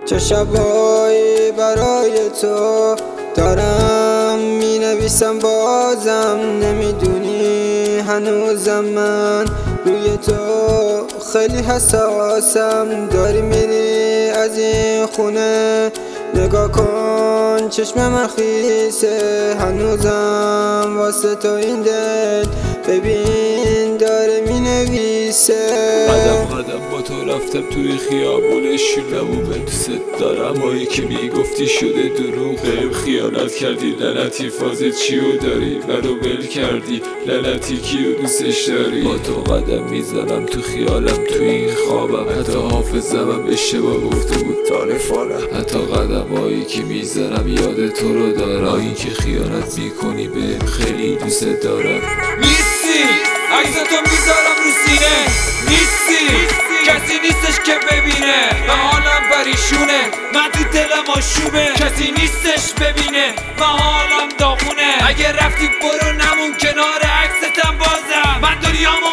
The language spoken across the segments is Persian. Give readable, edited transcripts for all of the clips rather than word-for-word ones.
چه شبایی برای تو دارم می نویسم، بازم نمیدونی هنوزم من روی تو خیلی حساسم. داری میری از این خونه، نگاه کن چشم من خیسه، هنوزم واسه تو این دل ببین داره می نویسه. قدم با تو رفتم توی خیابون شیرم و به دوست دارم، هایی که میگفتی شده دروغ، بهم خیانت کردی لعنتی، فازت چیو داری منو ول کردی لعنتی، کیو دوستش داری؟ با تو قدم میزنم تو خیالم تو این خوابم، حتی حافظم اشتباه گفته بود تاریفانم، حتی قدم هایی که میزنم یاد تو رو دارم، این که خیانت میکنی بهم خیلی دوست دارم. نیستی عکستو میذارم رو سینه، نیستی کسی نیستش که ببینه و حالم پریشونه، من تو دلم آشوبه کسی نیستش ببینه و حالم داغونه. اگه رفتی برو نمون کنار عکستم، بازم من دنیامو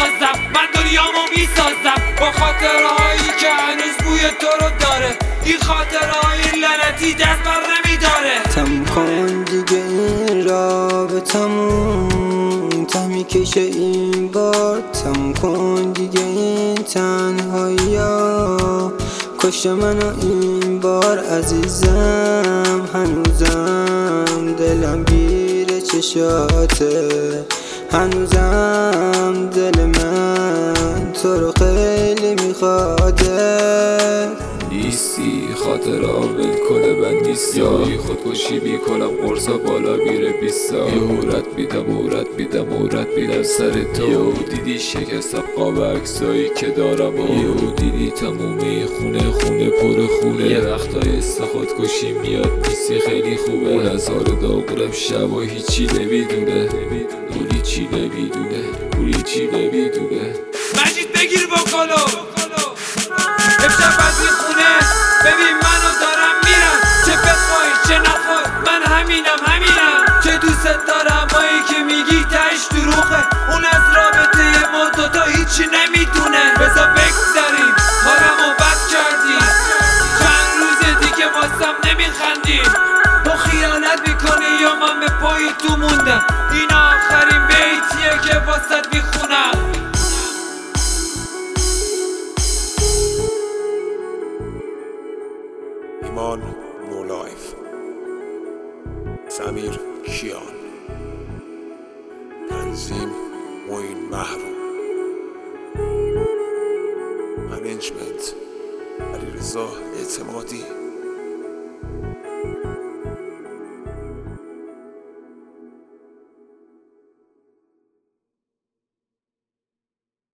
میسازم با خاطرهایی که هنوز بوی تو رو داره، این خاطرهای لعنتی دست بر نمیداره. تموم کن دیگه این رابطمون، ته میکشه این بار، تموم کن دیگه این تنهایی ها، کشت منو این بار عزیزم، هنوزم دلم گیره چشاته، هنوزم دل من تو رو خیلی میخواده. نیستی خاطر آول کنه من نیستی، یه خودکشی میکنم قرصا بالا میره 20 سال، یه هورت میدم سر تو، یه دیدی شکستم قاب عکسایی که دارم، یه دیدی تمومی خونه پر خونه، یه وقتای خودکشی میاد نیستی خیلی خوبه، اون هزار داغونم شب و هیچی نمیدونه، اولی چی نمیدونه. مجید بگیر با کلو امشب از این خونه ببین منو دارم میرم، چه بخوای چه نخوای من همینم چه دوست دارم، هایی که میگی تهش دروغه، اون از رابطه ما دوتا هیچی نمیدونه. بذار بگذاریم حالمو بد کردی، چند روز دیگه واسم نمیخندی، تو خیانت میکنی یا من به پای تو موندم، این آخرین بیتیه که واسط میخونم. ایمان نو لایف، سمیر کیان، تنظیم معین محروم، منیجمنت علیرضا اعتمادی.